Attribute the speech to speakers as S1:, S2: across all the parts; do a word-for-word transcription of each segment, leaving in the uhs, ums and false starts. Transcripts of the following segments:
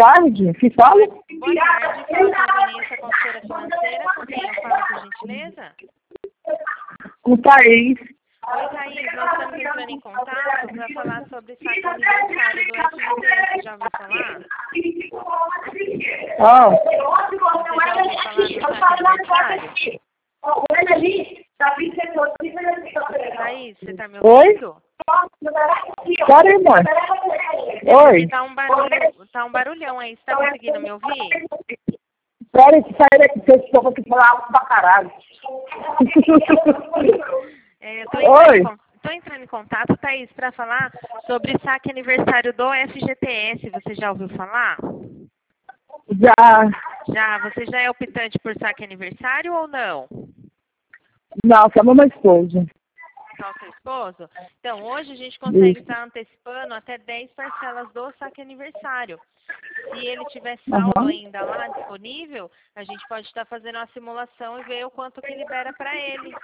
S1: tarde. Que fala?
S2: Boa tarde, fala com a Vanessa, consultora financeira. Com quem eu falo, por gentileza?
S1: Com o Thaís.
S2: Oi, Thaís, nós estamos entrando em contato para falar sobre saque aniversário do F G T S. Já ouviu falar?
S1: Ó.
S2: Você já ouviu falar do saque aniversário? Thaís, você está me ouvindo?
S1: Oi? Pera aí, mãe. Oi.
S2: Tá um barulho, tá um barulhão aí, você está conseguindo me ouvir?
S1: Pera aí, que sai daqui, que esse povo aqui fala alto pra caralho.
S2: É, eu tô entrando,
S1: Oi.
S2: em, tô entrando em contato, Thaís, para falar sobre saque aniversário do F G T S. Você já ouviu falar?
S1: Já.
S2: Já, você já é optante por saque aniversário ou não?
S1: Não, só uma esposa.
S2: Só seu esposo? Então, hoje a gente consegue
S1: Isso.
S2: estar antecipando até dez parcelas do saque aniversário. Se ele tiver saldo
S1: Uhum.
S2: ainda lá disponível, a gente pode estar fazendo uma simulação e ver o quanto que libera para ele.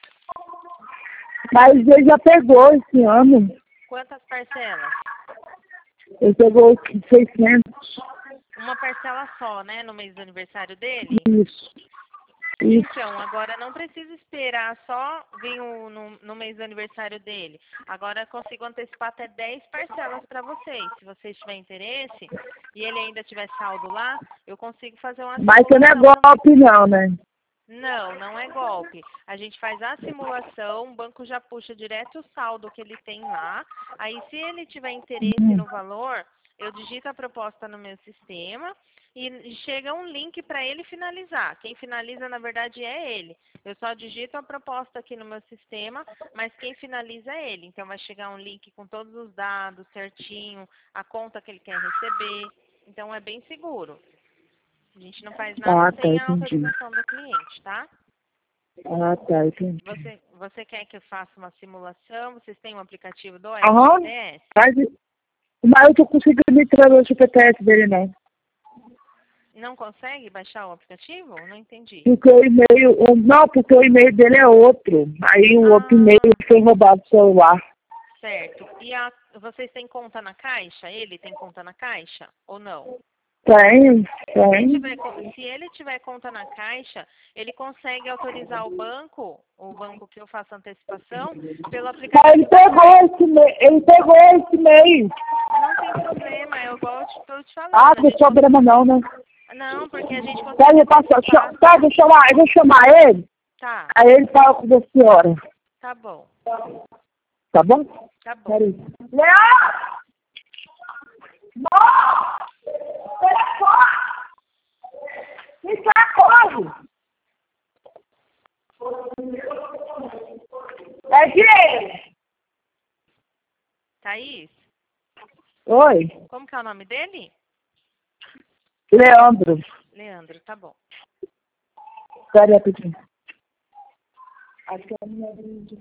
S1: Mas ele já pegou esse ano.
S2: Quantas parcelas?
S1: Ele pegou seiscentos.
S2: Uma parcela só, né, no mês do aniversário dele?
S1: Isso. Isso.
S2: Então, agora não precisa esperar só vir o, no, no mês do aniversário dele. Agora eu consigo antecipar até dez parcelas para vocês. Se vocês tiverem interesse e ele ainda tiver saldo lá, eu consigo fazer uma
S1: Mas você não é
S2: simulação.
S1: golpe, não, né?
S2: Não, não é golpe. A gente faz a simulação, o banco já puxa direto o saldo que ele tem lá. Aí, se ele tiver interesse
S1: Hum.
S2: no valor, eu digito a proposta no meu sistema e chega um link para ele finalizar. Quem finaliza, na verdade, é ele. Eu só digito a proposta aqui no meu sistema, mas quem finaliza é ele. Então, vai chegar um link com todos os dados certinho, a conta que ele quer receber. Então, é bem seguro. A gente não faz nada
S1: Ah, tá,
S2: sem a
S1: entendi.
S2: autorização do cliente, tá?
S1: Ah, tá, entendi.
S2: Você, você quer que eu faça uma simulação? Vocês têm um aplicativo do
S1: Aham.
S2: F G T S?
S1: Mas, mas eu tô conseguindo entrar no G P T S dele, não.
S2: Não consegue baixar o aplicativo? Não entendi.
S1: Porque o e-mail, o- não, porque o e-mail dele é outro. Aí o outro e-mail
S2: Ah,
S1: foi roubado do celular.
S2: certo. E a, vocês têm conta na Caixa? Ele tem conta na Caixa ou não?
S1: Tem,
S2: Se ele,
S1: tem.
S2: tiver, co- se ele tiver conta na Caixa, ele consegue autorizar o banco, o banco que eu faço antecipação, pelo
S1: Ah,
S2: aplicativo
S1: ele
S2: da
S1: pegou
S2: Caixa.
S1: esse e-mail, ele pegou esse e-mail.
S2: Não tem problema, eu igual eu estou te falando.
S1: Ah,
S2: A
S1: não
S2: gente
S1: tem problema não, né?
S2: Não, porque a gente
S1: Tá,
S2: consegue
S1: eu passo,
S2: antecipar.
S1: tá, deixa eu chamar, eu vou chamar ele,
S2: Tá,
S1: aí ele fala com a senhora.
S2: tá bom,
S1: Tá bom?
S2: tá bom.
S1: Peraí. Leão! Não! Telefone! Isso é corre! É dinheiro!
S2: Thaís,
S1: Oi,
S2: como que é o nome dele?
S1: Leandro.
S2: Leandro, tá bom.
S1: Peraí, rapidinho. Acho que é a minha de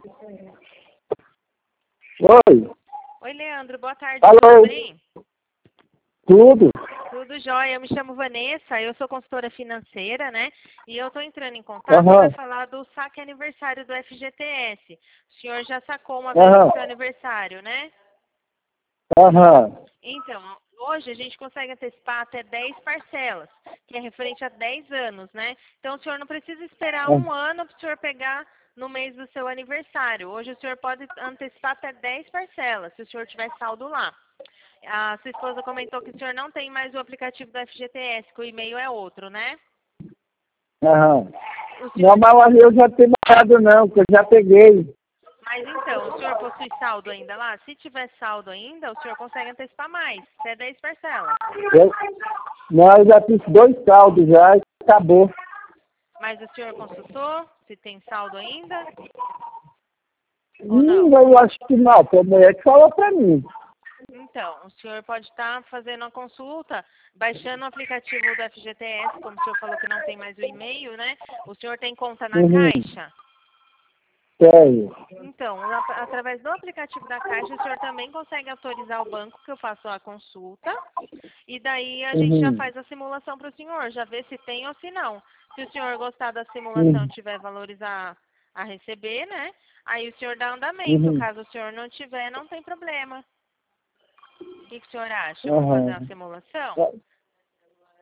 S1: Oi,
S2: Oi, Leandro, boa tarde,
S1: alô,
S2: tudo bem?
S1: tudo?
S2: Tudo jóia, eu me chamo Vanessa, eu sou consultora financeira, né? E eu tô entrando em contato
S1: Aham,
S2: para falar do saque aniversário do F G T S. O senhor já sacou uma vez
S1: aham,
S2: no seu aniversário, né?
S1: aham.
S2: Então, hoje a gente consegue antecipar até dez parcelas, que é referente a dez anos, né? Então, o senhor não precisa esperar um ano para o senhor pegar no mês do seu aniversário. Hoje o senhor pode antecipar até dez parcelas, se o senhor tiver saldo lá. A sua esposa comentou que o senhor não tem mais o aplicativo do F G T S, que o e-mail é outro, né?
S1: Aham.
S2: O
S1: Não,
S2: senhor...
S1: mas eu já tenho mandado não, que eu já peguei.
S2: Mas então, o senhor possui saldo ainda lá? Se tiver saldo ainda, o senhor consegue antecipar mais, até dez parcelas.
S1: Eu, não, eu já fiz dois saldos já e acabou.
S2: Mas o senhor consultou se tem saldo ainda? Ou
S1: Hum,
S2: não?
S1: eu acho que não, foi a mulher que falou pra mim.
S2: Então, o senhor pode estar fazendo a consulta, baixando o aplicativo do F G T S, como o senhor falou que não tem mais o e-mail, né? O senhor tem conta na
S1: Uhum,
S2: Caixa?
S1: tenho.
S2: Então, a- através do aplicativo da Caixa, o senhor também consegue autorizar o banco que eu faço a consulta. E daí a gente já
S1: Uhum,
S2: faz a simulação para o senhor, já vê se tem ou se não. Se o senhor gostar da simulação
S1: uhum,
S2: e tiver valores a, a receber, né? Aí o senhor dá andamento.
S1: uhum,
S2: Caso o senhor não tiver, não tem problema. O que, que o senhor acha? Vamos fazer
S1: aham.
S2: uma simulação?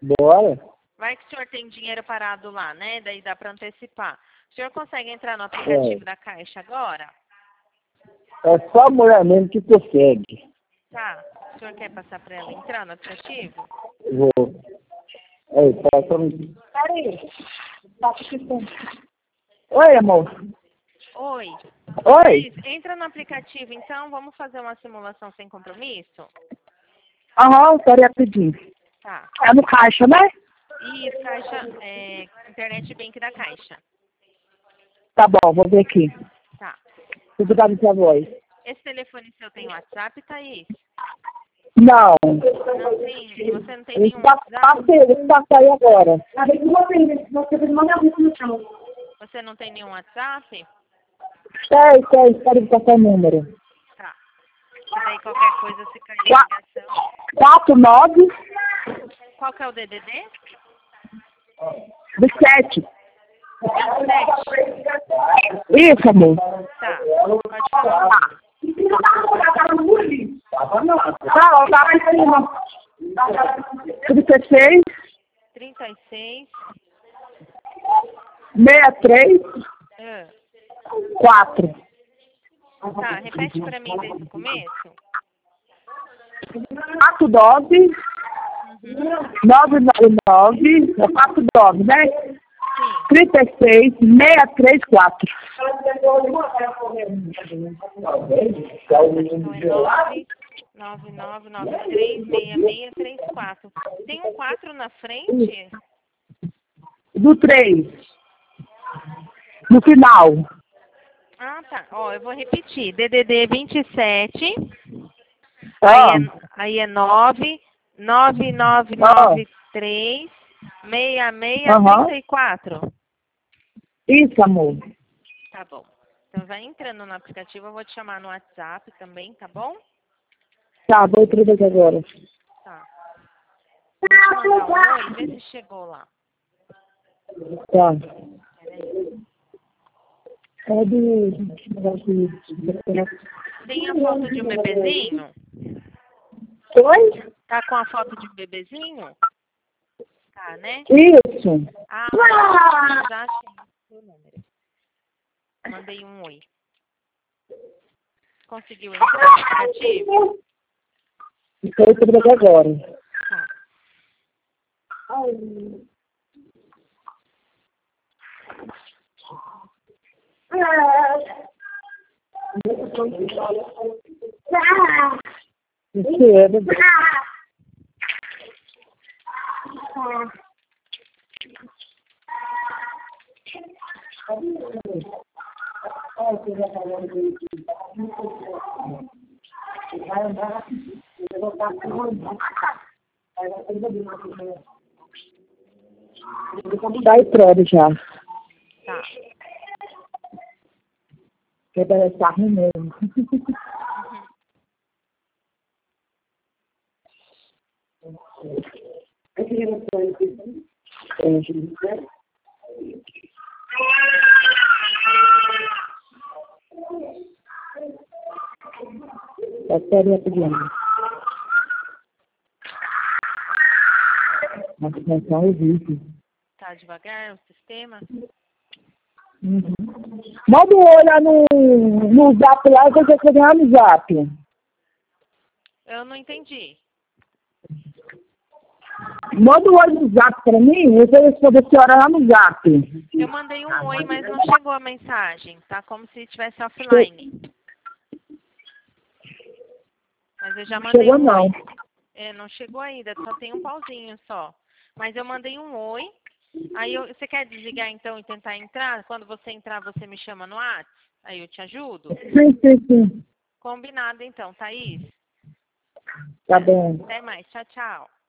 S1: Bora.
S2: Vai que o senhor tem dinheiro parado lá, né? Daí dá para antecipar. O senhor consegue entrar no aplicativo
S1: É.
S2: da Caixa agora?
S1: É só a mulher mesmo que consegue.
S2: Tá. O senhor quer passar para ela entrar no aplicativo?
S1: Vou. Ei, passa um... Peraí. Oi, amor.
S2: Oi.
S1: Oi.
S2: Entra no aplicativo, então. Vamos fazer uma simulação sem compromisso?
S1: Aham, queria pedir.
S2: Tá.
S1: É no caixa, né?
S2: Isso, Caixa, é, Internet Bank da Caixa.
S1: Tá bom, vou ver aqui.
S2: Tá.
S1: Obrigado pela voz.
S2: Esse telefone seu tem WhatsApp, Thaís?
S1: Não.
S2: Não tem? Você não tem
S1: Ele
S2: nenhum
S1: está
S2: WhatsApp?
S1: ele tá aí agora.
S2: Você não tem nenhum WhatsApp?
S1: Sei, sei, pode passar o número.
S2: Tá. E daí qualquer coisa se cair a ligação.
S1: quatro nove
S2: Qual que é o D D D?
S1: sete.
S2: sete.
S1: Isso, amor.
S2: Tá. Pode falar.
S1: Não, tá lá em cima. trinta e seis,
S2: trinta e seis.
S1: sessenta e três,
S2: Ah.
S1: quatro.
S2: Tá, repete pra mim desde o começo.
S1: quatro nove,
S2: Uhum.
S1: nove nove nove, é quatro nove, né?
S2: Sim.
S1: trinta e seis, sessenta e três, quatro.
S2: Então é nove nove nove nove três seis seis três quatro. Tem um quatro na frente?
S1: Do três. No final.
S2: Ah, tá. Ó, eu vou repetir. D D D vinte e sete.
S1: Ah.
S2: Aí é, aí é nove nove nove nove três seis seis
S1: Aham.
S2: trinta e quatro.
S1: Isso, amor.
S2: Tá bom. Então vai entrando no aplicativo, eu vou te chamar no WhatsApp também, tá bom?
S1: Tá, vou escrever aqui agora.
S2: Tá. Vou te mandar um oi, vê se chegou lá.
S1: Tá.
S2: Peraí.
S1: É do...
S2: Tem a foto de um bebezinho?
S1: Oi?
S2: Tá com a foto de um bebezinho? Tá, né?
S1: Isso.
S2: Ah, já achei o número. Mandei um oi. Conseguiu entrar no aplicativo?
S1: Estou escrevendo agora.
S2: Tá.
S1: Escreva. Tá aí pronto já.
S2: Tá.
S1: Que parece carro mesmo. Tá sério pedindo. Mas não é vídeo.
S2: Tá devagar o sistema?
S1: Uhum. Manda um olhar no, no zap lá e você escrever no zap.
S2: Eu não entendi.
S1: Manda um olho no zap pra mim e você responder a senhora lá no zap.
S2: Eu mandei um oi, mas não chegou a mensagem. Tá como se estivesse offline. Mas eu já mandei
S1: Chegou
S2: um
S1: não.
S2: oi. É, não chegou ainda, só tem um pauzinho só. Mas eu mandei um oi. Aí eu, você quer desligar então e tentar entrar? Quando você entrar, você me chama no WhatsApp? Aí eu te ajudo?
S1: Sim, sim, sim.
S2: Combinado então, Thaís.
S1: Tá bom.
S2: Até mais. Tchau, tchau.